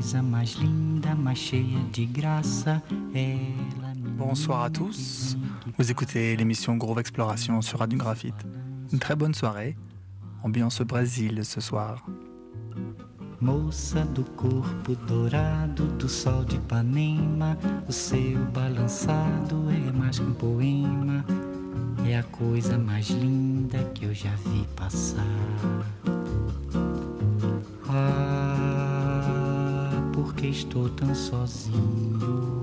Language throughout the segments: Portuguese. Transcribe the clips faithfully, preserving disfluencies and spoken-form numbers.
coisa mais linda, mais cheia de graça. Ela, Bonsoir à tous, vous écoutez l'émission Groove Exploration sur Radio Graphite. Une très bonne soirée, ambiance Brésil ce soir. Moça do corpo dourado do sol de Ipanema, o seu balançado é mais que um poema, é a coisa mais linda que eu já vi passar. Ah, porque estou tão sozinho.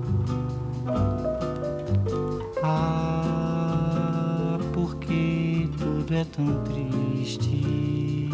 Ah, porque tudo é tão triste.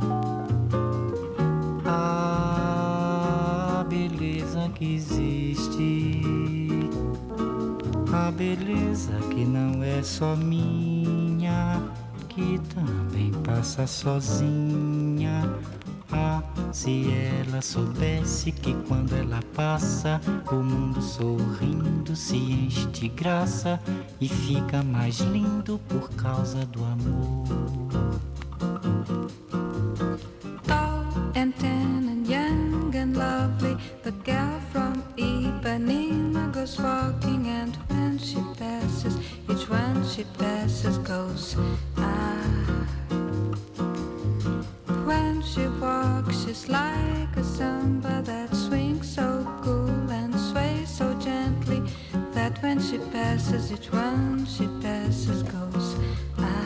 A beleza que existe, a beleza que não é só minha, que também passa sozinha. Ah, se ela soubesse que quando ela passa, o mundo sorrindo se enche de graça e fica mais lindo por causa do amor. And tan and young and lovely, the girl from Ipanema goes walking, and when she passes, each one she passes goes ah. When she walks, she's like a samba that swings so cool and sways so gently, that when she passes, each one she passes goes ah.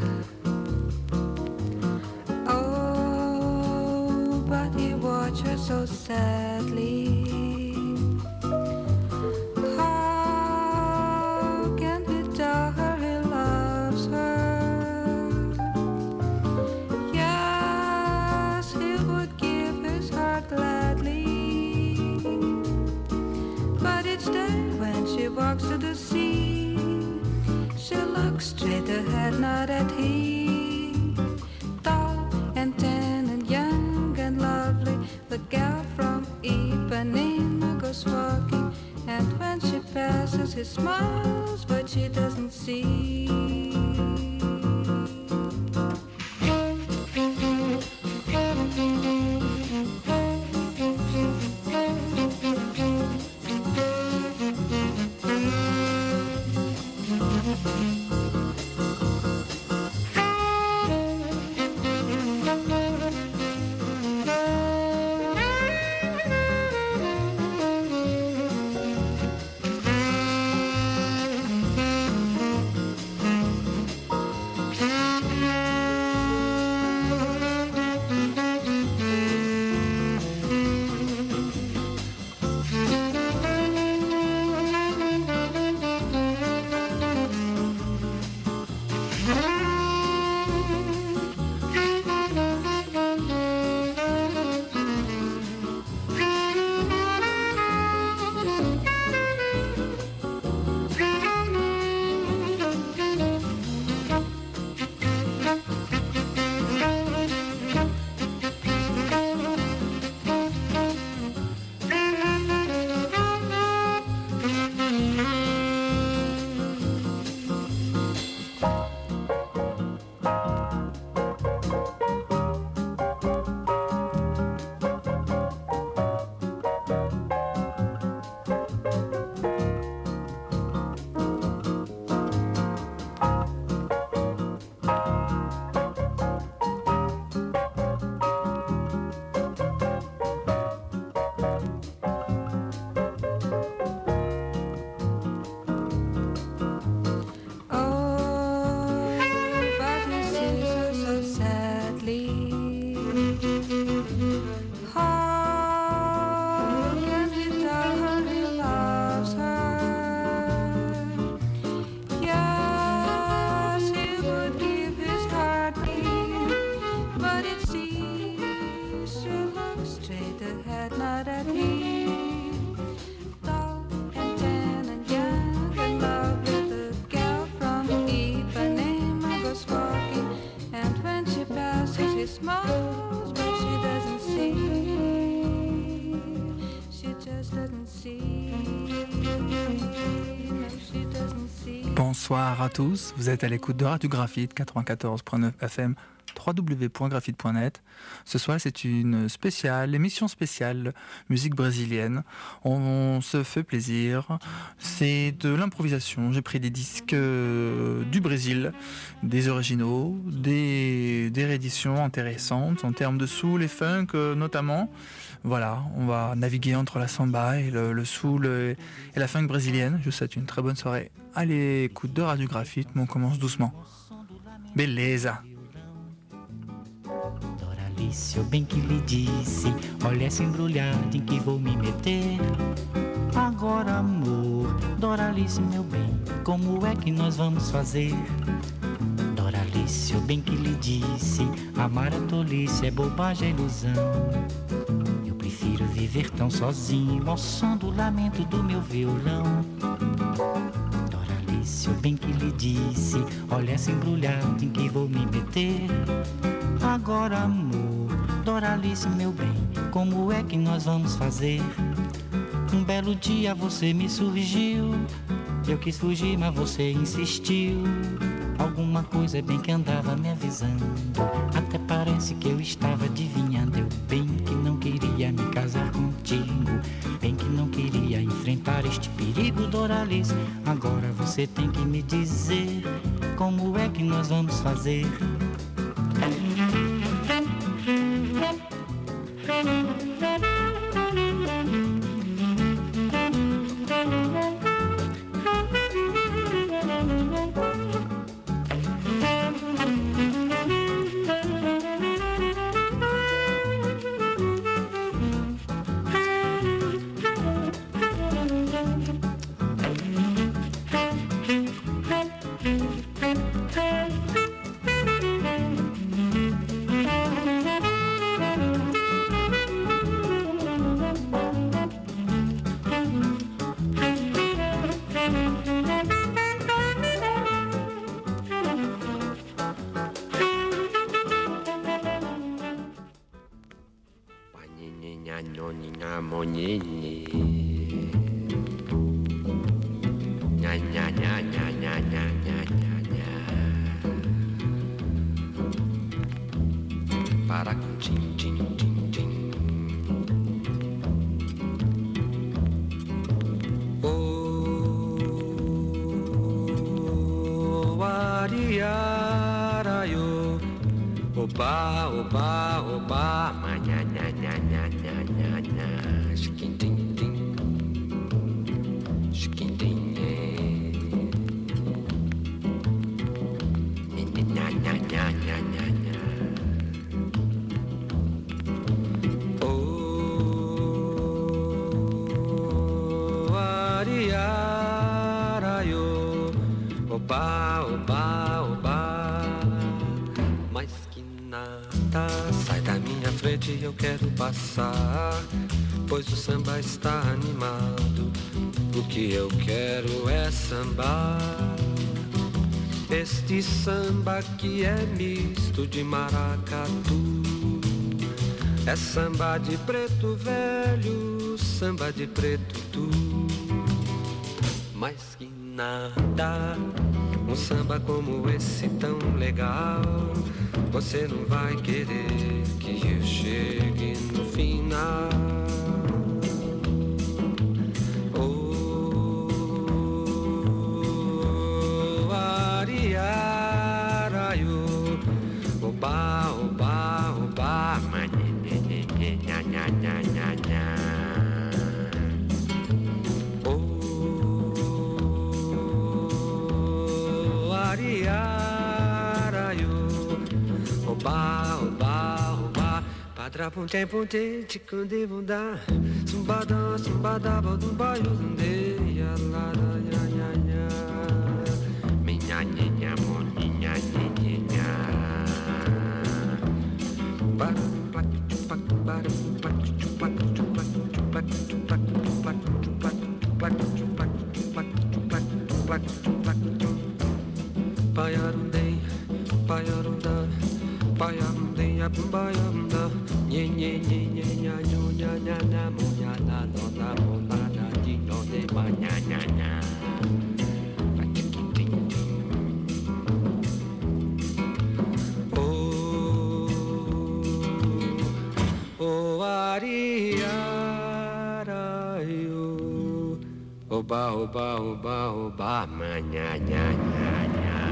Watch her so sadly. How can he tell her he loves her? Yes, he would give his heart gladly. But each day when she walks to the sea, she looks straight ahead, not at him. Tall and tan and young and lovely, the girl from Ipanema goes walking, and when she passes, he smiles, but she doesn't see. Bonsoir à tous, vous êtes à l'écoute de Radio Graphite quatre-vingt-quatorze point neuf F M, w w w point graphite point net. Ce soir, c'est une spéciale, émission spéciale musique brésilienne. On, on se fait plaisir. C'est de l'improvisation. J'ai pris des disques euh, du Brésil, des originaux, des, des rééditions intéressantes en termes de soul et funk euh, notamment. Voilà, on va naviguer entre la samba et le, le soul et, et la funk brésilienne. Je vous souhaite une très bonne soirée. Allez, écoute de Radio Graphite, mais on commence doucement. Beleza! Doralice, eu bem que lhe disse, olha essa embrulhada em que vou me meter. Agora, amor, Doralice, meu bem, como é que nós vamos fazer? Doralice, eu bem que lhe disse, amar é tolice, é bobagem, é ilusão. Eu prefiro viver tão sozinho, ao som do lamento do meu violão. Doralice, eu bem que lhe disse, olha essa embrulhada em que vou me meter. Agora, amor, Doralice, meu bem, como é que nós vamos fazer? Um belo dia você me surgiu, eu quis fugir, mas você insistiu. Alguma coisa é bem que andava me avisando, até parece que eu estava adivinhando. Eu bem que não queria me casar contigo, bem que não queria enfrentar este perigo, Doralice. Agora você tem que me dizer, como é que nós vamos fazer? Oba, oba, oba, ma nya nya nya nya nya nya nya, shikin ding ding, shikin ding nya nya nya nya nya nya nya. Oh, ariara yo, oba, oba, oba. Sai da minha frente, eu quero passar, pois o samba está animado. O que eu quero é sambar, este samba que é misto de maracatu. É samba de preto velho, samba de preto tu. Mais que nada, um samba como esse tão legal, você não vai querer que eu chegue no final. Oh, ariaraio, oba, oba, oba, ma nha nha nha nha nha nha nha. Oh, ariaraio, oba, oba, oba, padra ponte ponte, ticande bunda, sumbada, sumbada, bodumba, yuzunde, ya la la ya ya ya, minha minha moninha minha. Ba ba ba ba ba ba ba Payarundei, payarunda, payarundei, apumbayanda, nye nye nye nye nya nyo nya nya nya mo nya na no na mo na na di no de ma nya nya nya. Oh, Oba, oba, oba, oba, manha, nha, nha, nha.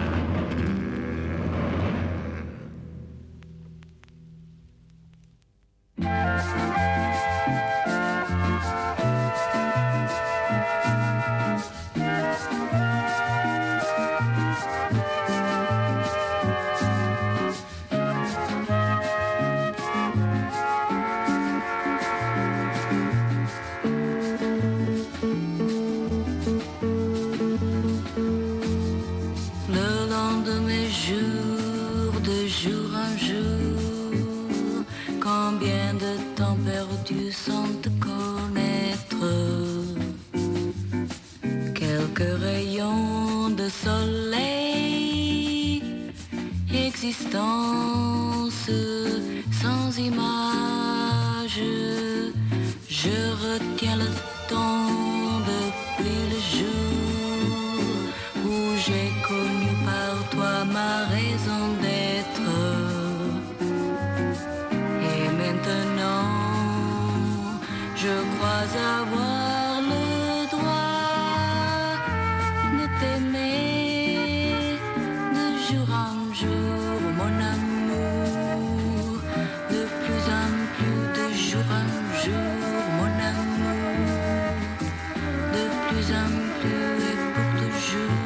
Existence sans image, je retiens le temps depuis le jour où j'ai connu par toi ma raison d'être. Et maintenant, je crois avoir le droit de t'aimer de jour en jour, mon amour, de plus en plus, de jour en jour, mon amour, de plus en plus et pour toujours.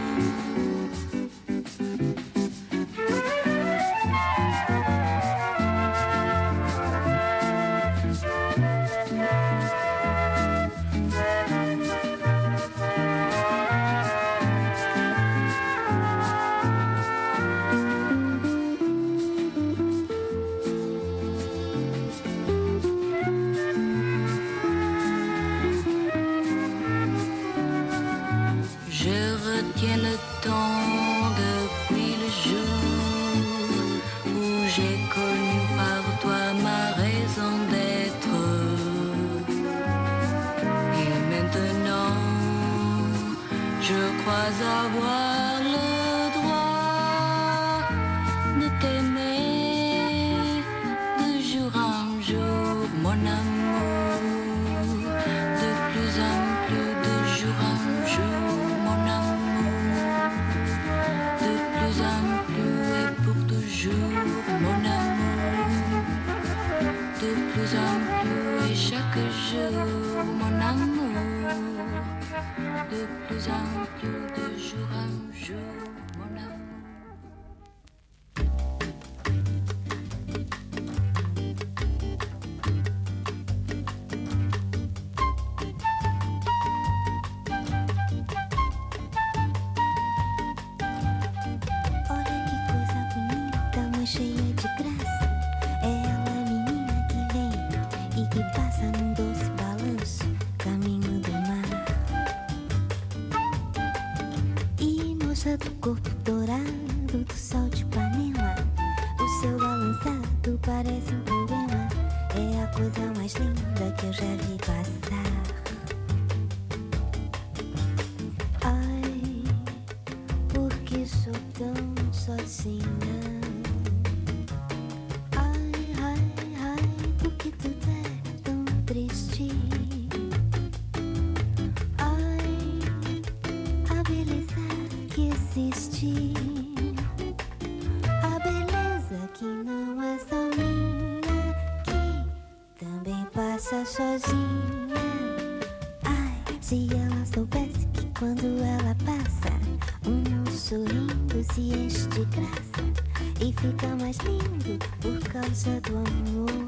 Avoir le droit de t'aimer de jour en jour, mon amour, de plus en plus, de jour en jour, mon amour, de plus en plus et pour toujours, mon amour, de plus en plus et chaque jour, mon amour, de plus en plus, de jour en jour, mon amour. Olha que coisa bonita, uma cheia de graça. É ela, menina que vem e que passa num doce balanço, caminho do mar. E moça do corpo dourado do sol de Ipanema, o seu balançado parece um poema. É a coisa mais linda que eu já vi passar. Ai, por que sou tão sozinha? Ai, ai, ai, por que tudo é tão triste? Ai, a beleza que existe, a beleza que não é só minha, que também passa sozinha. Ai, se ela soubesse que quando ela passa, o mundo sorrindo se enche de graça e fica mais lindo por causa do amor.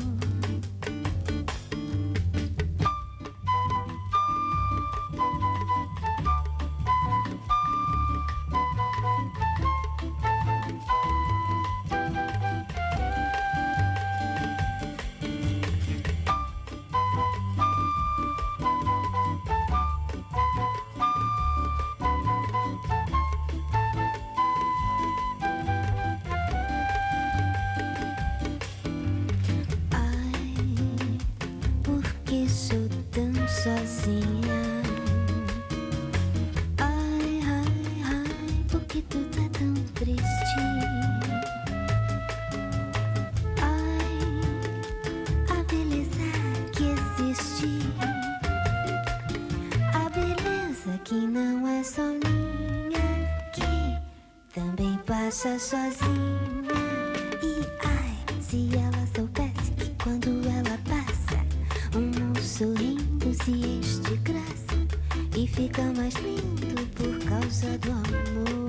não é só minha, que também passa sozinha. E ai, se ela soubesse que quando ela passa, um mundo sorrindo se enche de graça e fica mais lindo por causa do amor.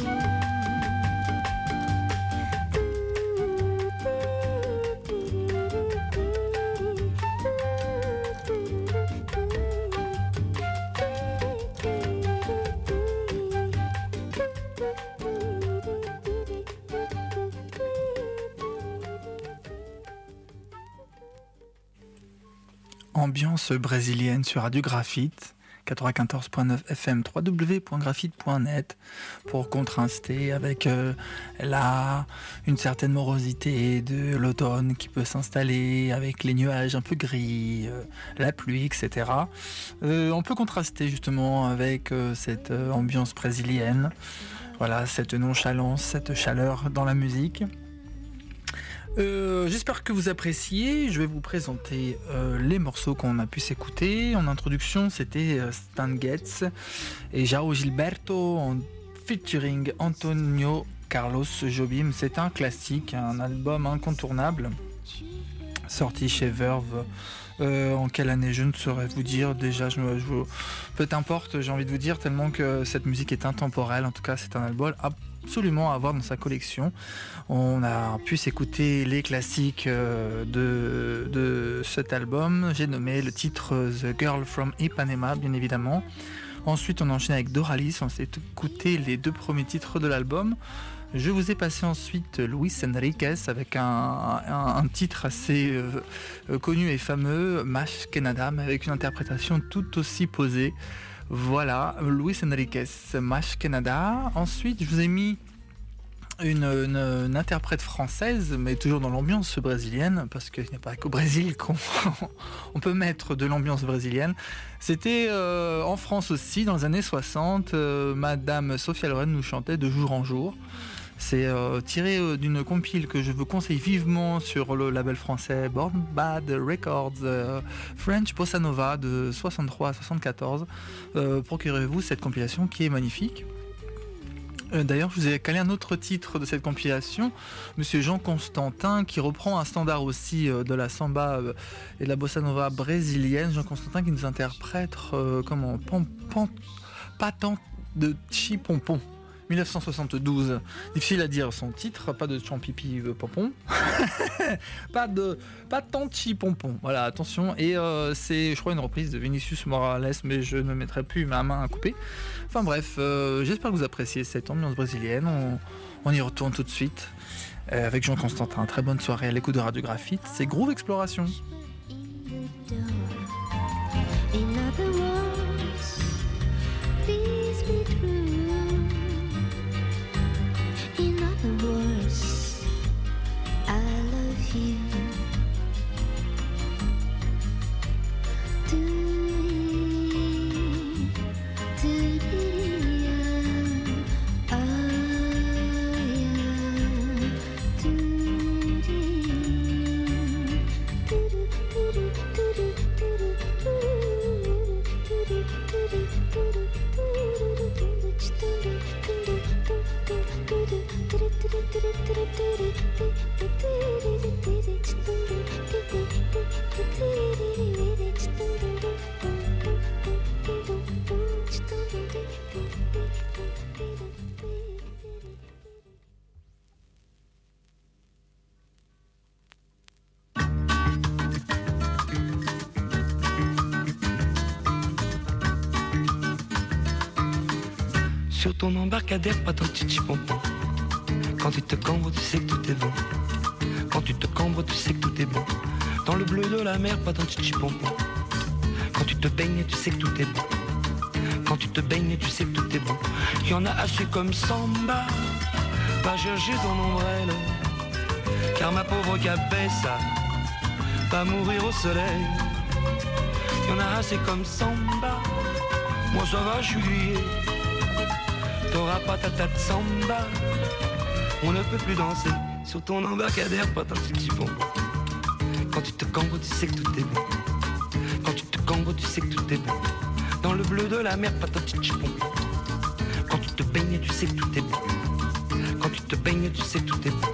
Ambiance brésilienne sur Radio Graphite, quatre-vingt-quatorze point neuf F M, w w w point graphite point net, pour contraster avec euh, la, une certaine morosité de l'automne qui peut s'installer, avec les nuages un peu gris, euh, la pluie, et cetera. Euh, on peut contraster justement avec euh, cette euh, ambiance brésilienne, voilà, cette nonchalance, cette chaleur dans la musique. Euh, j'espère que vous appréciez. Je vais vous présenter euh, les morceaux qu'on a pu s'écouter. En introduction, c'était euh, Stan Getz et João Gilberto en featuring Antonio Carlos Jobim. C'est un classique, un album incontournable sorti chez Verve. Euh, en quelle année, je ne saurais vous dire. Déjà, je, je, peu importe, j'ai envie de vous dire, tellement que cette musique est intemporelle. En tout cas, c'est un album absolument à avoir dans sa collection. On a pu s'écouter les classiques de, de cet album. J'ai nommé le titre The Girl from Ipanema, bien évidemment. Ensuite, on enchaîne avec Doralis. On s'est écouté les deux premiers titres de l'album. Je vous ai passé ensuite Luis Enriquez avec un, un, un titre assez euh, connu et fameux, Mas que nada, mais avec une interprétation tout aussi posée. Voilà, Luis Enriquez, Mas que nada. Ensuite, je vous ai mis une, une, une interprète française, mais toujours dans l'ambiance brésilienne, parce qu'il n'y a pas qu'au Brésil qu'on on peut mettre de l'ambiance brésilienne. C'était euh, en France aussi, dans les années soixante, euh, Madame Sophia Loren nous chantait de jour en jour. C'est euh, tiré euh, d'une compile que je vous conseille vivement sur le label français Born Bad Records, euh, French Bossa Nova de soixante-trois à soixante-quatorze. Euh, procurez-vous cette compilation qui est magnifique. Euh, d'ailleurs, je vous ai calé un autre titre de cette compilation, Monsieur Jean Constantin, qui reprend un standard aussi euh, de la samba euh, et de la bossa nova brésilienne. Jean Constantin qui nous interprète euh, comment pan, pan, Patent de Chipompon. dix-neuf cent soixante-douze, difficile à dire son titre, pas de champipi pompon, pas de pas de tanti pompon, voilà, attention, et euh, c'est je crois une reprise de Vinicius Morales, mais je ne mettrai plus ma main à couper. Enfin bref, euh, j'espère que vous appréciez cette ambiance brésilienne, on, on y retourne tout de suite euh, avec Jean Constantin. Très bonne soirée à l'écoute de Radio Graphite, c'est Groove Exploration. Sur ton embarcadère, pas ton titi pompon. Quand tu te cambres, tu sais que tout est bon. Quand tu te cambres, tu sais que tout est bon. Dans le bleu de la mer, pas ton titi pompon. Quand tu te baignes, tu sais que tout est bon. Quand tu te baignes, tu sais que tout est bon. Y en a assez comme samba, pas chercher ton ombrelle. Car ma pauvre cabessa va mourir au soleil. Y en a assez comme samba, moi ça va, je suis lié. T'auras pas ta tête samba, on ne peut plus danser sur ton embarcadère, pas ton petit pompon. Quand tu te cambres, tu sais que tout est bon. Quand tu te cambres, tu sais que tout est bon. Dans le bleu de la mer, pas ton petit pompon. baignes, tu sais que tout est beau. Quand tu te baignes, tu sais que tout est beau.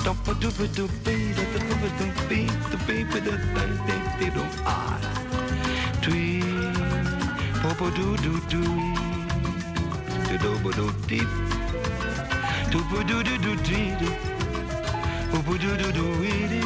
Ah, tui, popo do do do, do do do do deep, do do do do do do, popo do do do do.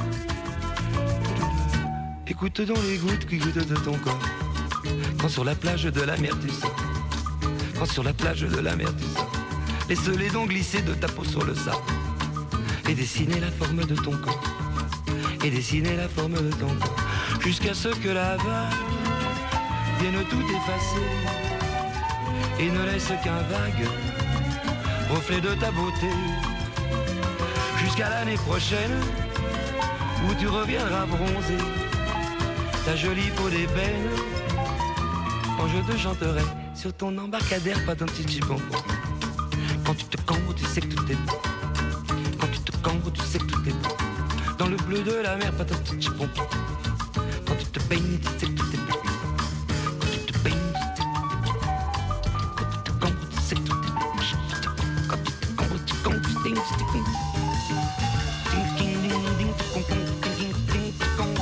Écoute dans les gouttes qui goûtent de ton corps. Quand sur la plage de la mer tu sens. Quand sur la plage de la mer tu sens. Laisse les dents glisser de ta peau sur le sable. Et dessiner la forme de ton corps. Et dessiner la forme de ton corps. Jusqu'à ce que la vague vienne tout effacer. Et ne laisse qu'un vague reflet de ta beauté. Jusqu'à l'année prochaine où tu reviendras bronzé. Ta jolie peau d'ébène, quand je te chanterai sur ton embarcadère, pas d'un petit chipon. Quand tu te cambres, tu sais que tout est beau. Quand tu te cambres, tu sais que tout est beau. Dans le bleu de la mer, pas d'un petit chipon. Quand tu te baignes, tu sais que tout est beau. Quand tu te baignes, tu sais que tout est beau. Quand tu te cambres, tu sais que tout est beau. Quand tu te cambres, tu cambres, tu ding, tu ding. Ding, ding, ding, ding, tu comprends, ding, ding, ding, tu comprends.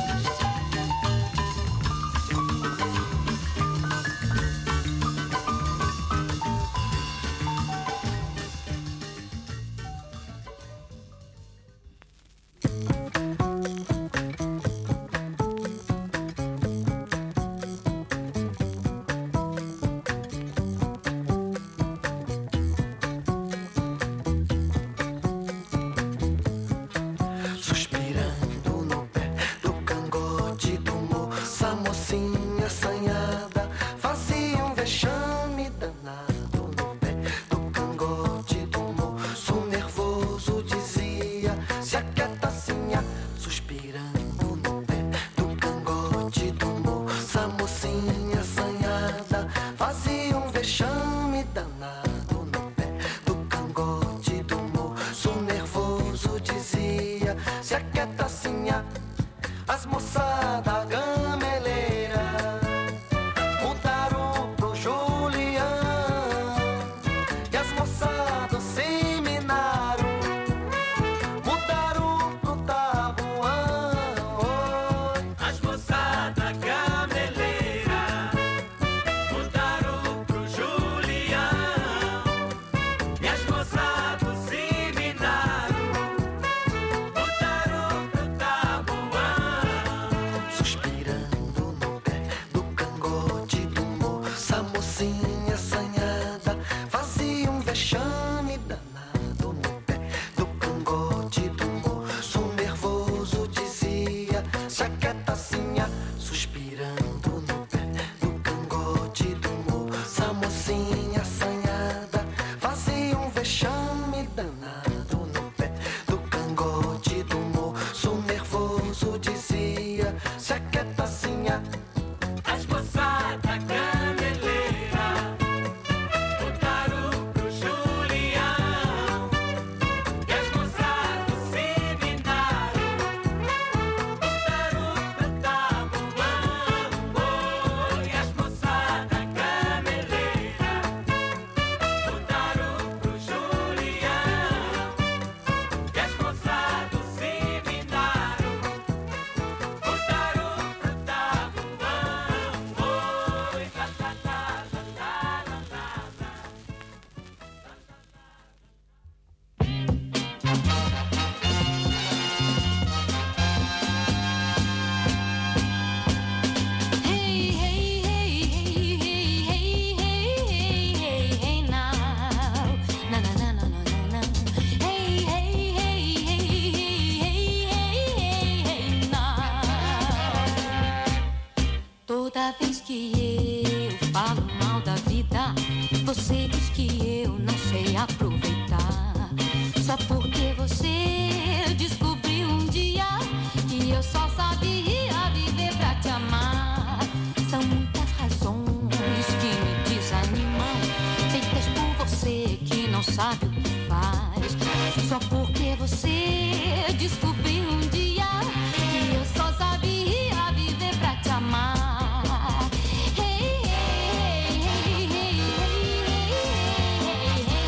Hey, hey, hey, hey, hey, hey, hey, hey.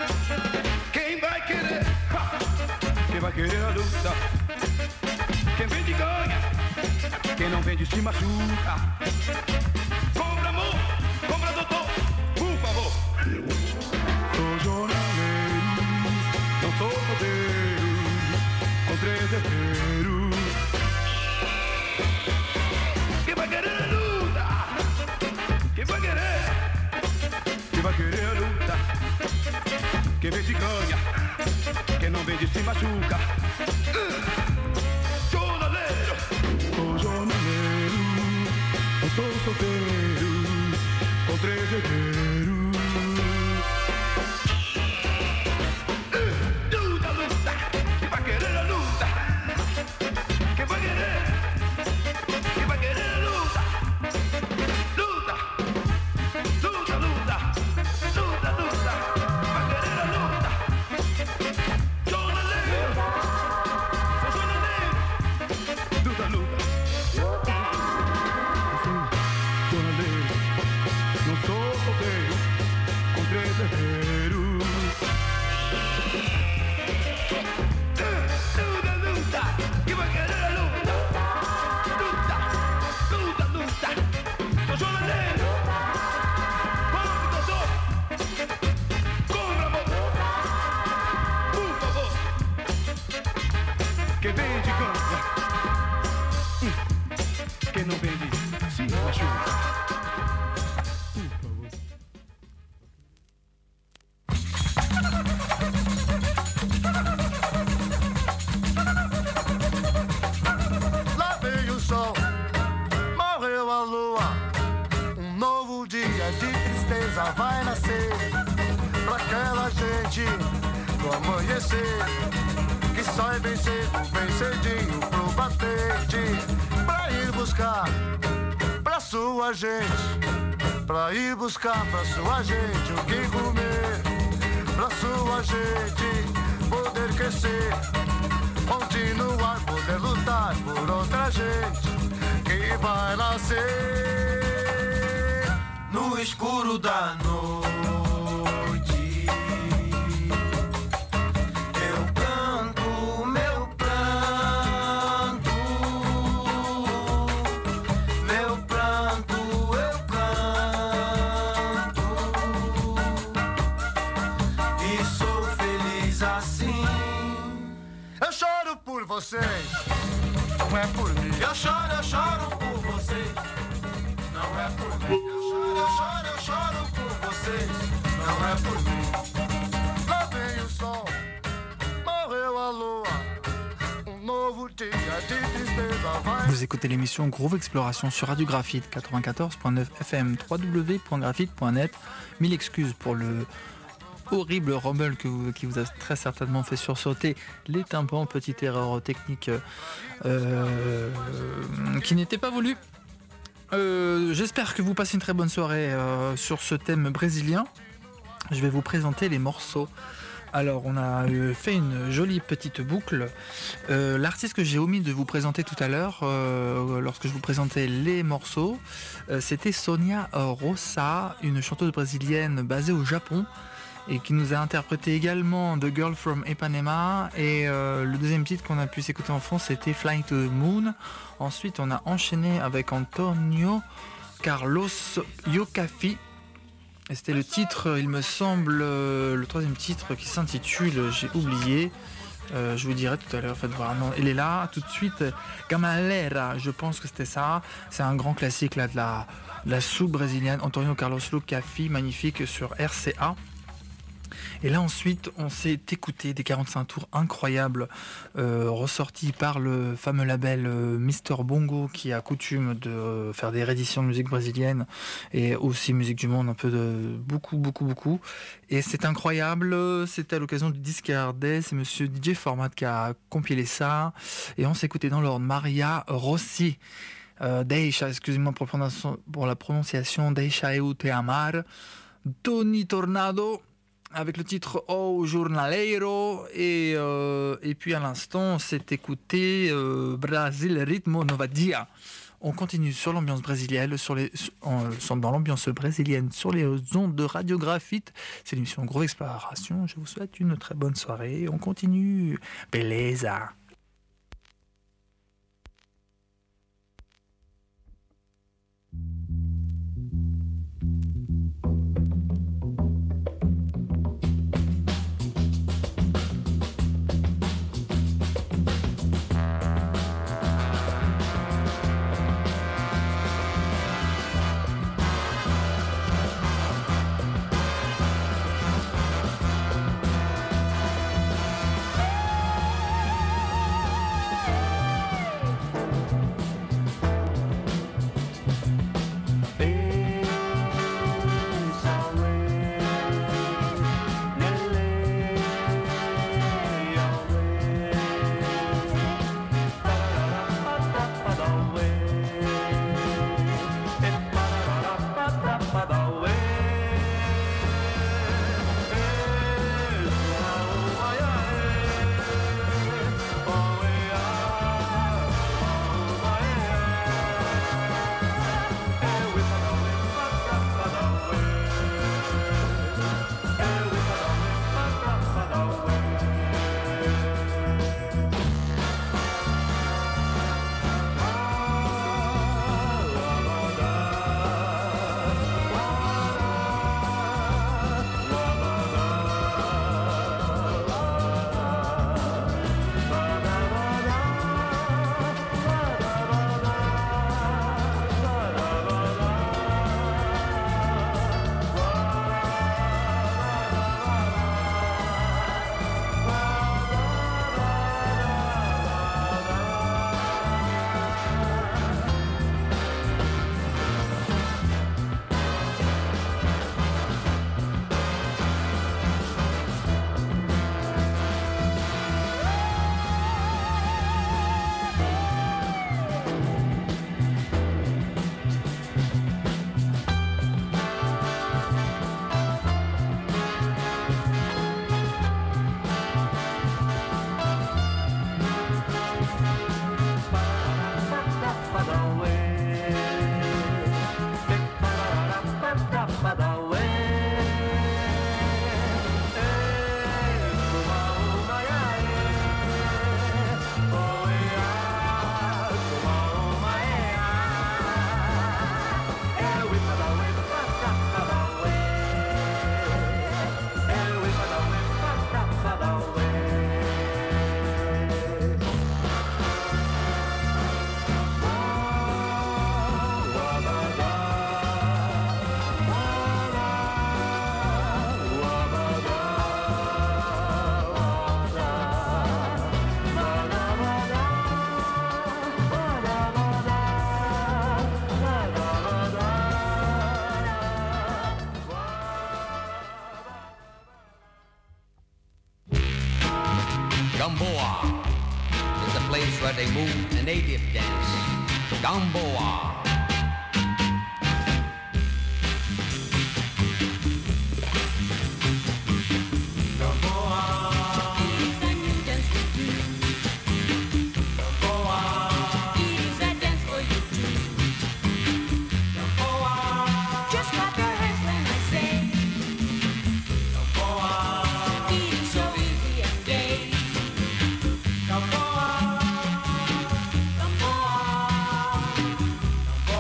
Quem vai querer? Ha! Quem vai querer a luta? Quem vende ganha, quem não vende se machuca. Compra amor, compra doutor, por favor. Sou jornaleiro, não sou rodeiro, com três herdeiros. Quem vai querer a luta? Quem vai querer? Quem vai querer a luta? Quem vende ganha, quem não vende se machuca. Jornaleiro, sou jornaleiro, não sou solteiro, com três herdeiros. Luta, luta, quem vai querer a luta? Quem vai querer? Quem vai querer a luta? Luta, luta, luta, luta, luta, vai querer a luta? Jornaleiro, sou jornaleiro, luta, luta. Jornaleiro, não sou rodeiro, com três herdeiros. Luta, luta, que vai querer a luta? Luta, luta, luta, sou jornaleiro. Vamos, doutor, compra amor, por favor. Quem vende ganha, Hum. quem não vende se machuca. Por favor. Lá veio o sol, morreu a lua. Um novo dia de tristeza vai nascer pra aquela gente do amanhecer que sai bem cedo, bem cedinho pro batente, pra ir buscar pra sua gente, pra ir buscar pra sua gente o que comer, pra sua gente poder crescer, continuar, poder lutar por outra gente que vai nascer no escuro da noite. Eu canto meu pranto, meu pranto eu canto e sou feliz assim. Eu choro por vocês, não é por mim. Eu choro, eu choro por vocês, não é por mim. Eu choro, eu choro, eu choro por vocês, não é por mim. Lá vem o sol, morreu a lua, um novo dia de tristeza vai. Vous écoutez l'émission Groove Exploration sur Radio Graphite quatre-vingt-quatorze point neuf F M, w w w point graphite point net. Mille excuses pour le horrible rumble que vous- qui vous a très certainement fait sursauter les tympans, petite erreur technique euh, qui n'était pas voulue. Euh, J'espère que vous passez une très bonne soirée euh, sur ce thème brésilien. Je vais vous présenter les morceaux. Alors, on a euh, fait une jolie petite boucle. Euh, L'artiste que j'ai omis de vous présenter tout à l'heure, euh, lorsque je vous présentais les morceaux, euh, c'était Sonia Rosa, une chanteuse brésilienne basée au Japon et qui nous a interprété également The Girl from Ipanema. Et euh, le deuxième titre qu'on a pu s'écouter en fond, c'était Flying to the Moon. Ensuite, on a enchaîné avec Antonio Carlos Yokafi. Et c'était le titre, il me semble, euh, le troisième titre qui s'intitule, j'ai oublié, euh, je vous dirai tout à l'heure, faites voir, non, il est là, tout de suite, Camalera, je pense que c'était ça, c'est un grand classique là de la, de la soupe brésilienne, Antonio Carlos Yokafi, magnifique sur R C A. Et là ensuite on s'est écouté des quarante-cinq tours incroyables euh, ressortis par le fameux label euh, Mister Bongo, qui a coutume de euh, faire des rééditions de musique brésilienne et aussi musique du monde, un peu de beaucoup beaucoup beaucoup. Et c'est incroyable, c'était à l'occasion du Discardé, c'est monsieur D J Format qui a compilé ça. Et on s'est écouté dans l'ordre Maria Rossi, euh, Deixa, excusez-moi pour, pour la prononciation, Deixa eu te amar, Tony Tornado avec le titre Oh Jornaleiro, et, euh, et puis à l'instant on s'est écouté euh, Brasil Ritmo Nova Dia. On continue sur l'ambiance brésilienne, sur les, en, dans l'ambiance brésilienne sur les ondes de Radio Graphite. C'est l'émission Groove Exploration. Je vous souhaite une très bonne soirée. On continue. Beleza. Gamboa is a place where they move a native dance. Gamboa. Gamboa,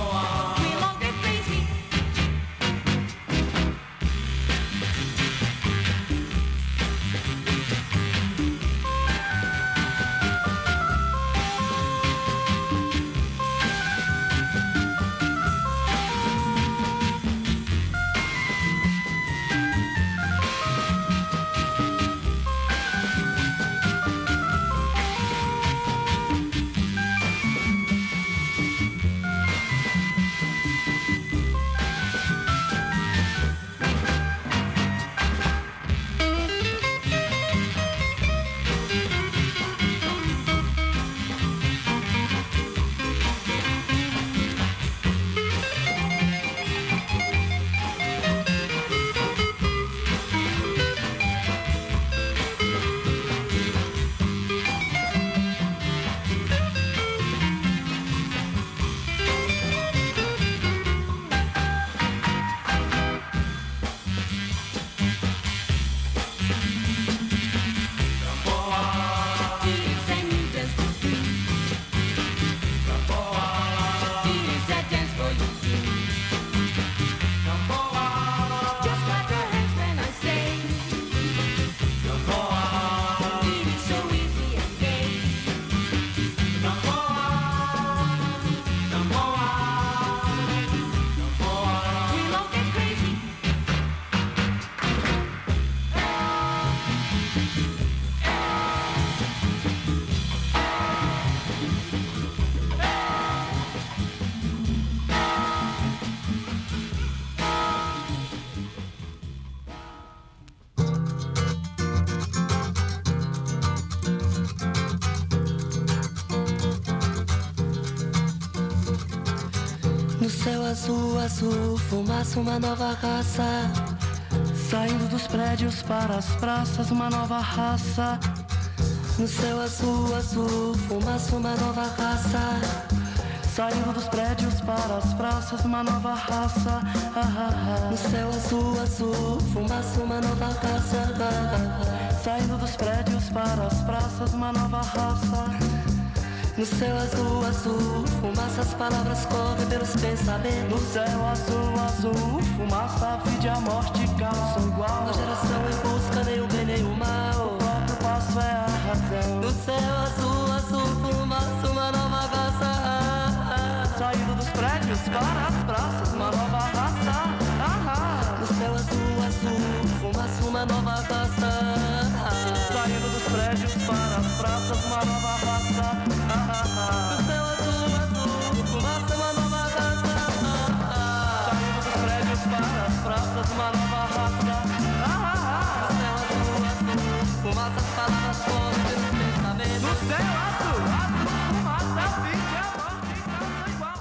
céu azul, azul, fumaça, uma nova raça. Saindo dos prédios para as praças, uma nova raça. No céu azul, azul, fumaça, uma nova raça. Saindo dos prédios para as praças, uma nova raça. Ah, ah, ah. No céu azul, azul, fumaça, uma nova raça. Ah, ah, ah. Saindo dos prédios para as praças, uma nova raça. No céu azul, azul, fumaça, as palavras correm pelos pensamentos. No céu azul, azul, fumaça, a vida e a morte calçam igual. A geração em busca nem o bem nem o mal. O próprio passo é a razão. No céu azul, azul, fumaça, uma nova raça. Saindo dos prédios para as praças, uma nova raça. No céu azul, azul, fumaça, uma nova raça. Saindo dos prédios para as praças, uma nova raça. No céu azul, azul, fumaça, uma nova raça. Saindo dos prédios para as praças, uma nova raça. No céu azul, azul, fumaça, as palavras correm pelos pensamentos. No céu azul, azul, fumaça, a vida e a morte calçam igual.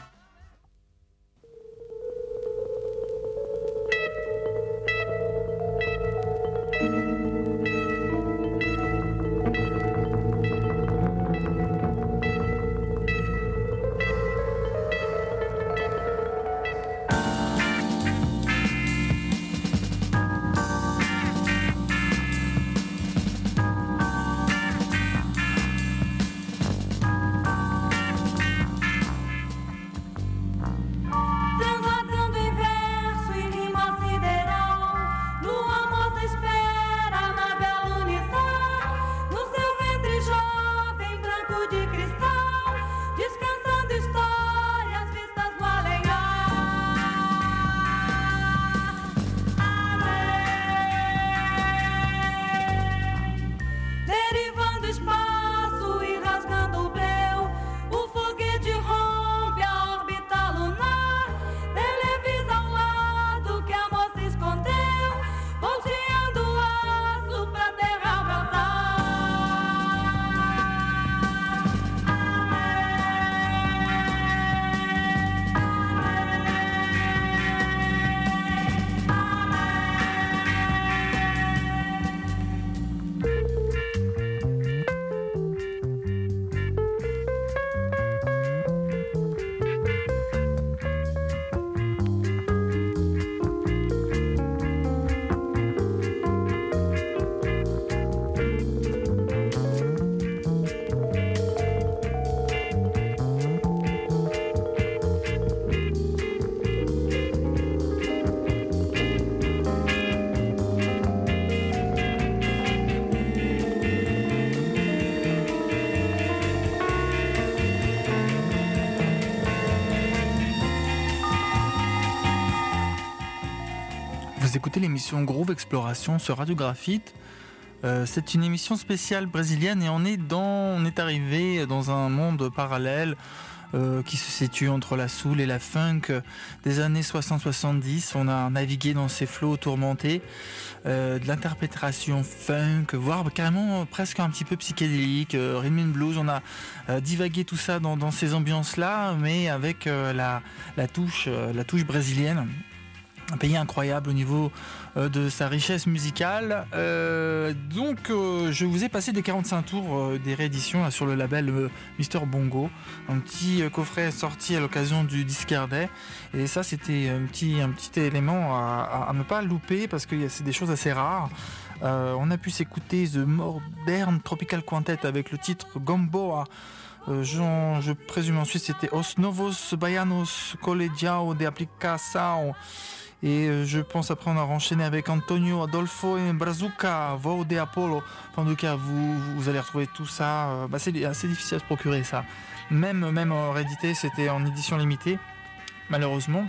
Vous écoutez l'émission Groove Exploration sur Radio Graphite. Euh, c'est une émission spéciale brésilienne et on est, dans, on est arrivé dans un monde parallèle euh, qui se situe entre la soul et la funk des années soixante soixante-dix. On a navigué dans ces flots tourmentés, euh, de l'interprétation funk, voire carrément presque un petit peu psychédélique, euh, rhythm and blues. On a euh, divagué tout ça dans, dans ces ambiances-là, mais avec euh, la, la, touche, euh, la touche brésilienne. Un pays incroyable au niveau euh, de sa richesse musicale. Euh, donc euh, je vous ai passé des quarante-cinq tours euh, des rééditions là, sur le label euh, Mister Bongo. Un petit euh, coffret sorti à l'occasion du Discard Day. Et ça c'était un petit, un petit élément à, à, à ne pas louper parce que c'est des choses assez rares. Euh, on a pu s'écouter The Modern Tropical Quartet avec le titre Gamboa. Euh, je, je présume ensuite c'était Os Novos Baianos Colegiao de Aplicação. Et je pense après on a enchaîné avec Antonio Adolfo et Brazuca, Voo de Apollo. Enfin, en tout cas, vous, vous allez retrouver tout ça. Bah, c'est assez difficile à se procurer ça. Même, même en réédité, c'était en édition limitée, malheureusement.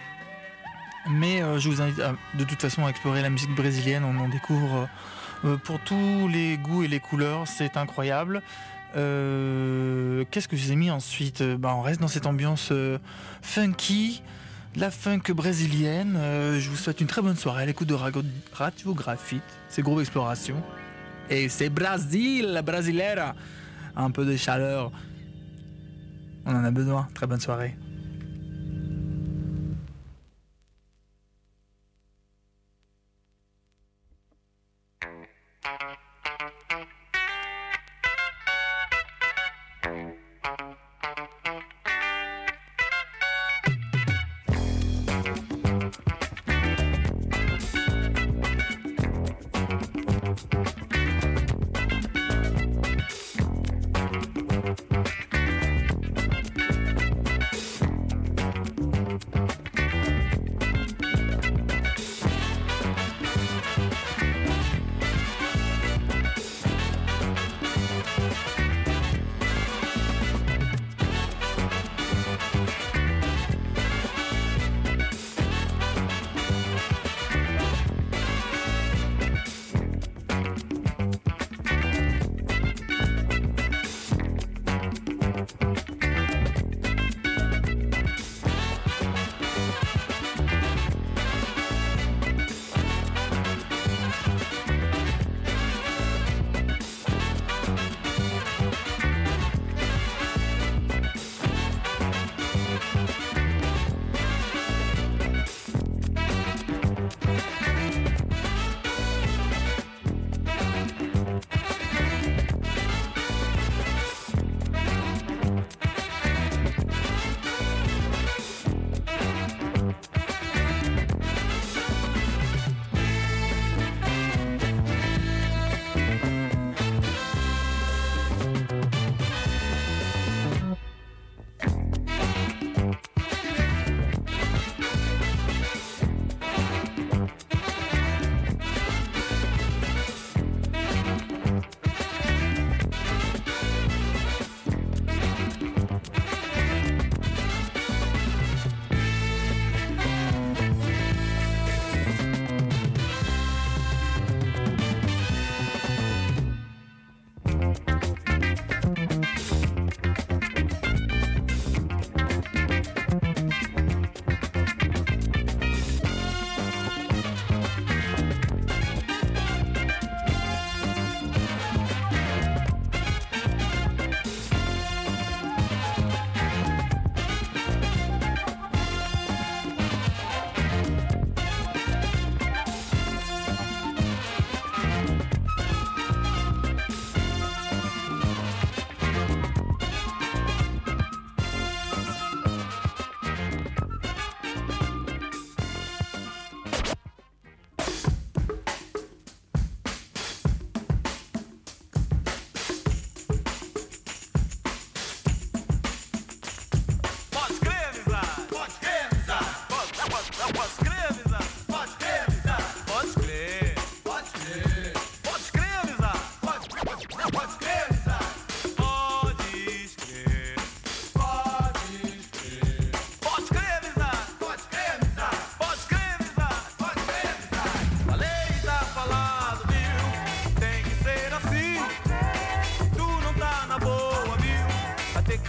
Mais euh, je vous invite à, de toute façon à explorer la musique brésilienne. On en découvre euh, pour tous les goûts et les couleurs. C'est incroyable. Euh, qu'est-ce que je vous ai mis ensuite? Bah, on reste dans cette ambiance euh, funky. La funk brésilienne, euh, je vous souhaite une très bonne soirée à l'écoute de Radio Graphite, c'est Groove Exploration. Et c'est Brasil, Brasileira, un peu de chaleur, on en a besoin, très bonne soirée.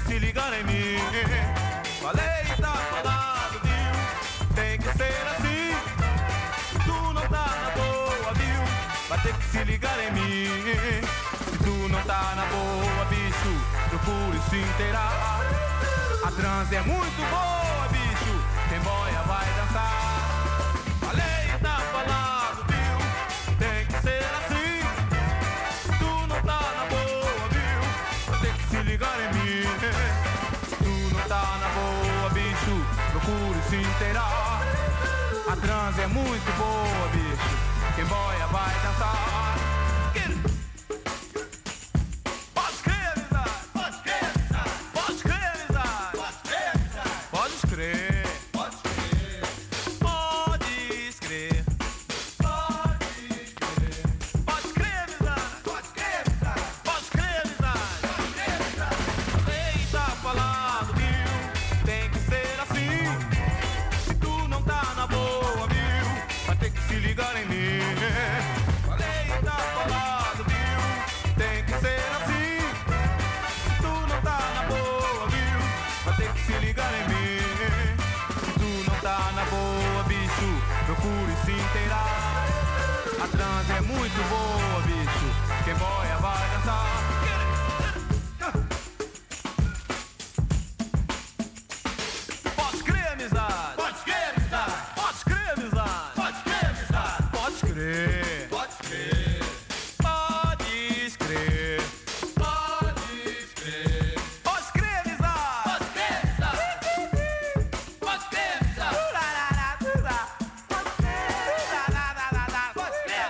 se ligar em mim. Falei, tá falado, viu? Tem que ser assim. Se tu não tá na boa, viu? Vai ter que se ligar em mim. Se tu não tá na boa, bicho, procure se inteirar. A transe é muito boa, bicho, quem boia vai dançar. Falei, tá falado, viu? Tem que ser assim. Se tu não tá na boa, viu? Vai ter que se ligar em mim. Se tu não tá na boa, bicho, procure se inteirar. A transe é muito boa, bicho, quem boia vai dançar. Pode crer, amizade. Pode crer, amizade. Pode crer, amizade. Pode crer, amizade. Pode crer. Pode crer. Pode crer. Pode crer, amizade. Pode crer, amizade. Pode crer, amizade. Pode crer, amizade. Ei, tá falado, viu? Tem que ser assim. Se tu não tá na boa, viu? Vai ter que se ligar em mim. Falei, tá falado, viu? Tem que ser assim. Se tu não tá na boa, viu? Vai ter que se ligar em mim. Se tu não tá na boa, bicho, procure se inteirar. A transe é muito boa, bicho, quem boia vai dançar. Pode crer, amizade. Pode crer, amizade. Pode crer, amizade. Pode crer, amizade. Pode crer. Pode crer. Pode crer. Pode crer. Pode crer, amizade. Pode crer, amizade. Pode crer, amizade. Pode crer. Pode crer,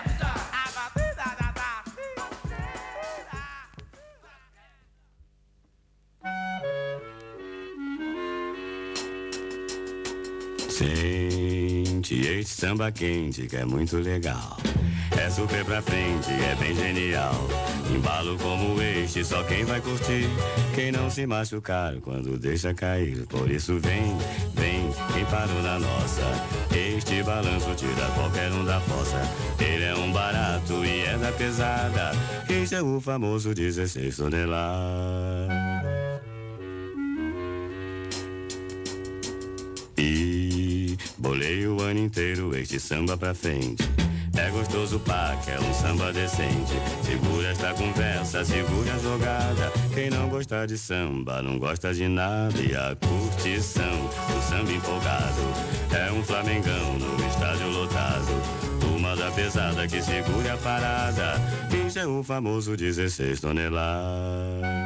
Sente este samba quente que é muito legal. É super pra frente, é bem genial. Embalo como este, só quem vai curtir. Quem não se machucar quando deixa cair. Por isso vem, vem, quem parou na nossa. Este balanço tira qualquer um da fossa. Ele é um barato e é da pesada. Este é o famoso dezesseis toneladas. E bolei o ano inteiro este samba pra frente. É gostoso pá, que é um samba decente. Segura esta conversa, segura a jogada. Quem não gosta de samba, não gosta de nada. E a curtição, o samba empolgado. É um flamengão no estádio lotado. Turma da pesada que segura a parada. Isso é o famoso dezesseis toneladas.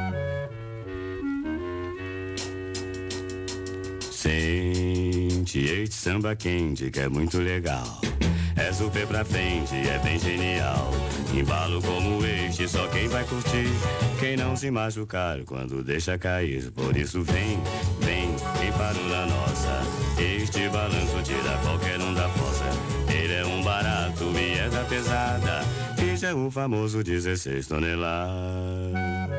Sente este samba quente que é muito legal. É super pra frente, é bem genial. Embalo como este, só quem vai curtir. Quem não se machucar quando deixa cair. Por isso vem, vem, quem parou na nossa. Este balanço tira qualquer um da fossa. Ele é um barato e é da pesada. Este é o famoso dezesseis toneladas.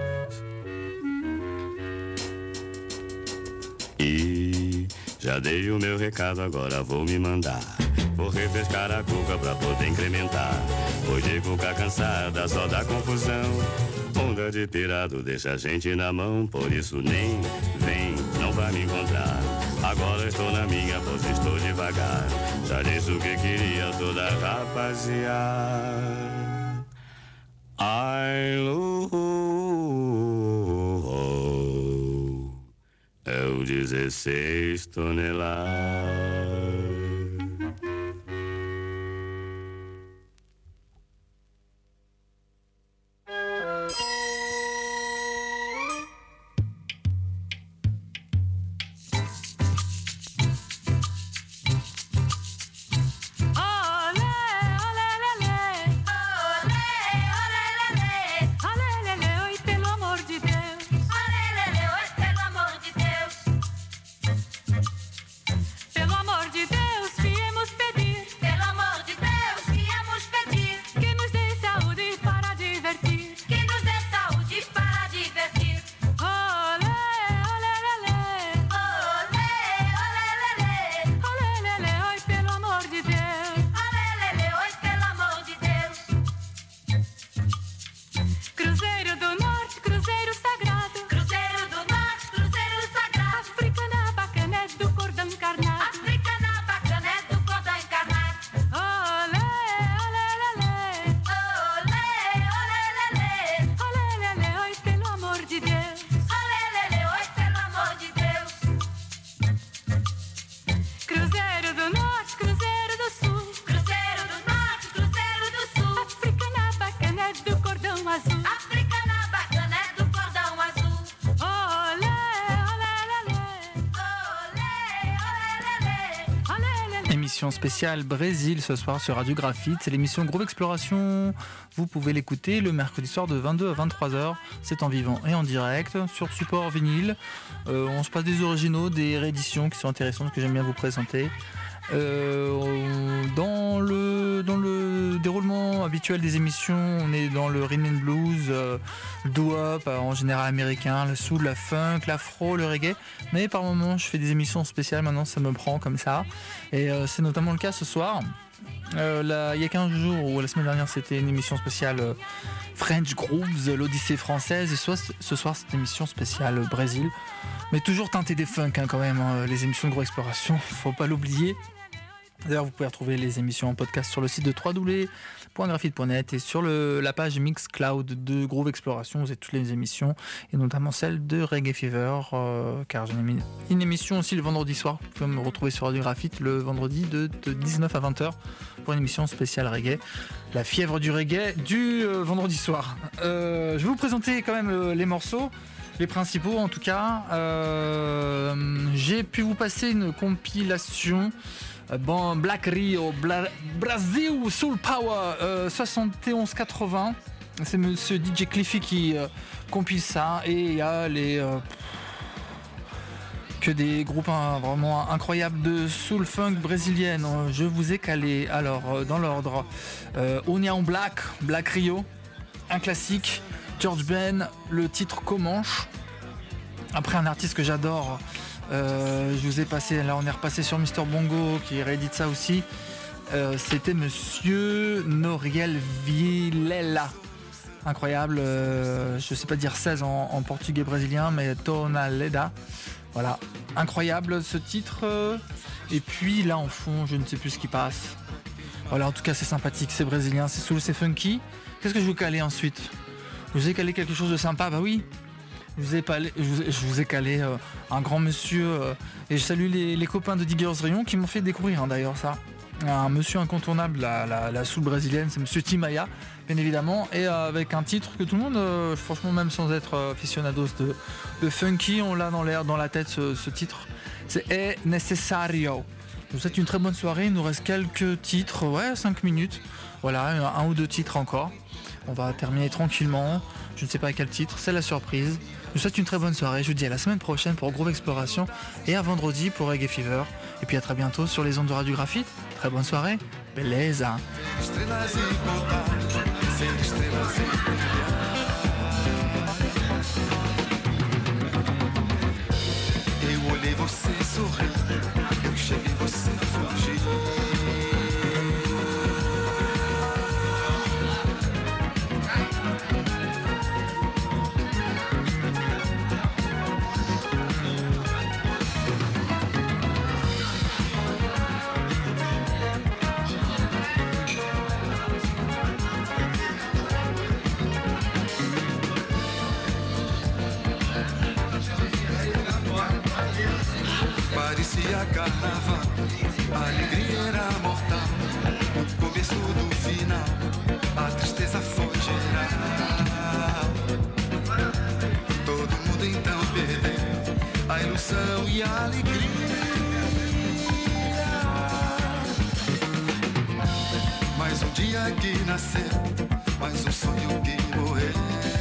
E já dei o meu recado, agora vou me mandar. Vou refrescar a cuca pra poder incrementar. Pois de cuca cansada só dá confusão. Onda de pirado deixa a gente na mão. Por isso nem vem, não vai me encontrar. Agora estou na minha pose, estou devagar. Já disse o que queria toda rapaziada. Ai, lu, é o dezesseis toneladas. Pelo amor émission spéciale Brésil ce soir sur Radio Graphite. C'est l'émission Groove Exploration. Vous pouvez l'écouter le mercredi soir de vingt-deux à vingt-trois heures. C'est en vivant et en direct sur support vinyle. Euh, on se passe des originaux, des rééditions qui sont intéressantes que j'aime bien vous présenter. Euh, dans, le, dans le déroulement habituel des émissions, on est dans le rhythm and blues, euh, le doo-wop en général américain, le soul, la funk, l'afro, le reggae. Mais par moments, je fais des émissions spéciales. Maintenant, ça me prend comme ça. Et euh, c'est notamment le cas ce soir. Euh, là, il y a quinze jours, ou la semaine dernière, c'était une émission spéciale euh, French Grooves, l'Odyssée française. Et soit, ce soir, c'est une émission spéciale euh, Brésil. Mais toujours teintée des funk hein, quand même, hein, les émissions de Groove Exploration, faut pas l'oublier. D'ailleurs, vous pouvez retrouver les émissions en podcast sur le site de w w w point graphite point net et sur le, la page Mixcloud de Groove Exploration. Vous avez toutes les émissions et notamment celle de Reggae Fever, euh, car j'ai une, une émission aussi le vendredi soir. Vous pouvez me retrouver sur Radio Graphite le vendredi de, de dix-neuf à vingt heures pour une émission spéciale reggae. La fièvre du reggae du euh, vendredi soir. Euh, je vais vous présenter quand même euh, les morceaux. Les principaux en tout cas. Euh, j'ai pu vous passer une compilation. Bon, Black Rio, Bla- Brazil Soul Power euh, soixante et onze quatre-vingts. C'est monsieur D J Cliffy qui euh, compile ça. Et il y a les euh, que des groupes hein, vraiment incroyables de soul funk brésilienne. Je vous ai calé alors euh, dans l'ordre euh, Onion Black, Black Rio, un classique. George Ben, le titre Comanche. Après un artiste que j'adore. Euh, je vous ai passé, là on est repassé sur Mister Bongo qui réédite ça aussi. Euh, c'était Monsieur Noriel Vilela. Incroyable, euh, je sais pas dire seize en, en portugais brésilien, mais Tonaleda. Voilà, incroyable ce titre. Et puis là en fond, je ne sais plus ce qui passe. Voilà, en tout cas c'est sympathique, c'est brésilien, c'est soul, c'est funky. Qu'est-ce que je vous calais ensuite? Je vous ai calé quelque chose de sympa, bah oui. Je vous ai, palé, je vous, je vous ai calé euh, un grand monsieur euh, et je salue les, les copains de Diggers Rayon qui m'ont fait découvrir hein, d'ailleurs ça. Un monsieur incontournable, la, la, la soul brésilienne, c'est monsieur Timaya, bien évidemment, et euh, avec un titre que tout le monde, euh, franchement même sans être euh, aficionados de, de funky, on l'a dans l'air, dans la tête ce, ce titre. C'est É Necessario. Je vous souhaite une très bonne soirée, il nous reste quelques titres, ouais, cinq minutes, voilà, un ou deux titres encore. On va terminer tranquillement, je ne sais pas à quel titre, c'est la surprise. Je vous souhaite une très bonne soirée, je vous dis à la semaine prochaine pour Groove Exploration et à vendredi pour Reggae Fever. Et puis à très bientôt sur les ondes de Radio Graphite. Très bonne soirée, beleza! Eu olhei você sorrir, eu cheguei você fugir. Parecia carnaval, a alegria era mortal. No começo do final, a tristeza foi geral. Todo mundo então perdeu a ilusão e a alegria. Mais um dia que nasceu, mais um sonho que morreu.